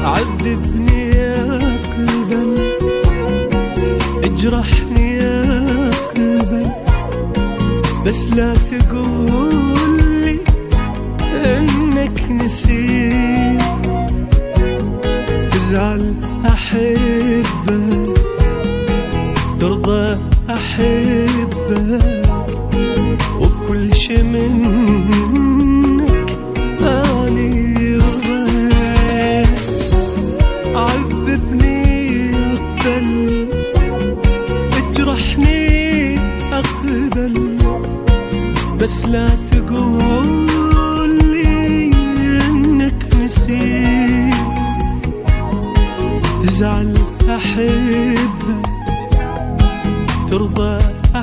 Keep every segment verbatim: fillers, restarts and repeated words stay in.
عذبني يا قبل، اجرحني يا قبل، بس لا تقولي انك نسيت. تزعل احبك، ترضى احبك، وبكل شي منك اني رضيت. عذبني اقبل، اجرحني اقبل، بس لا تقولي انك نسيت. تزعل احبك، ترضى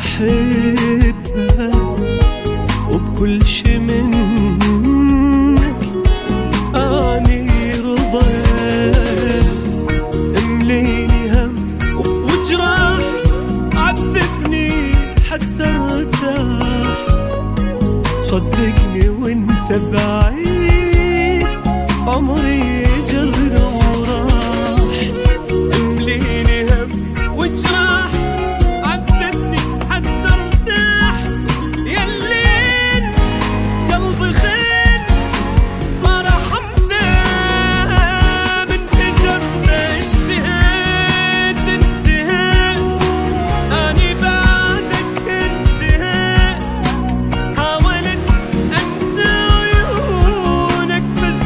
احبك، وبكل شي منك اني رضيت. امليني هم وجراح، عذبني حتى ارتاح. صدقني وانت بعيد عمري جرى وراح. امليني هم وجراح، عذبني حتى ارتاح. يا الليل قلبي خين ما رحمته، من هجرنا انتهيت انتهيت. اني بعدك انتهيت، حاولت انسى عيونك بس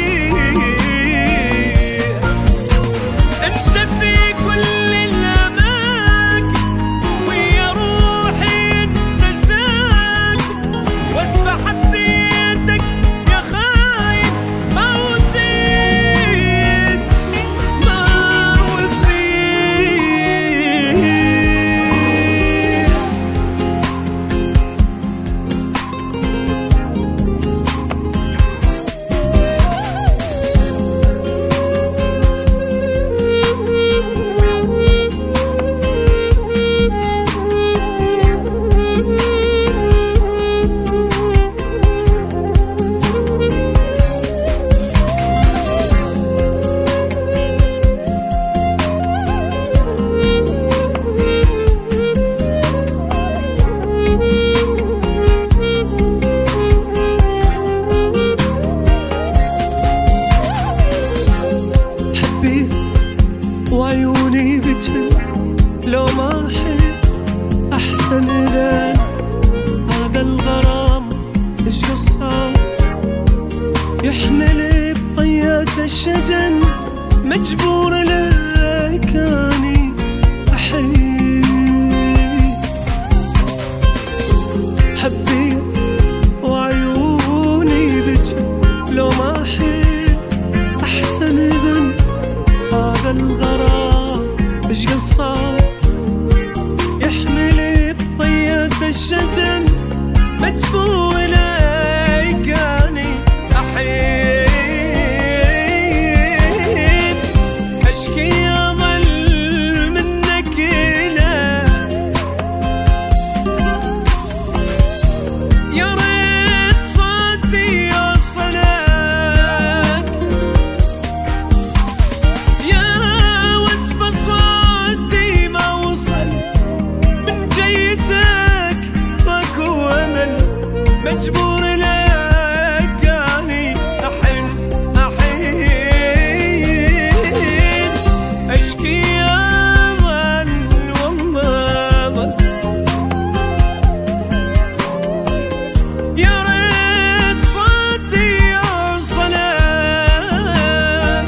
دقيق. انت في كل الاماكن، ويا روحي انت ساكن. واصبحت بيدك يا خاين، ما وديت ما حبيت وعيوني بجل. لو ما احب احسن لك، هذا الغرام ايش قصة يحمل بطيات الشجن. مجبور لك اني احيي. حبيت وعيوني بجل. لو ما احب احسن ذنب، هذا الغرام ايش قصة يحمل بطيات الشجن. مجبور لك اني احيد. اشكي اظل منك لك، يا ريت صدي يوصلك. يا وصف صدي ما وصل، من جيتك ماكو امل. مجبور لك اني احن احين. اشكي اظل والله ظل، يا ريت صدي يوصلك.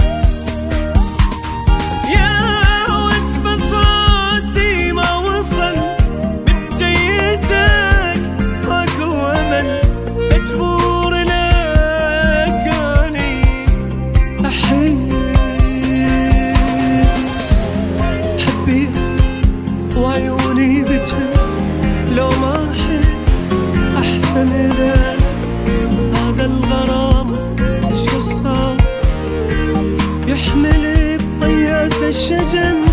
يا وصف صدي ما وصل، من جيتك ماكو امل. مجبور لك اني احيد. حبيت وعيوني بجل. لو ما احب احسن لك، هذا الغرام ايش قصة يحمل بطيات الشجن.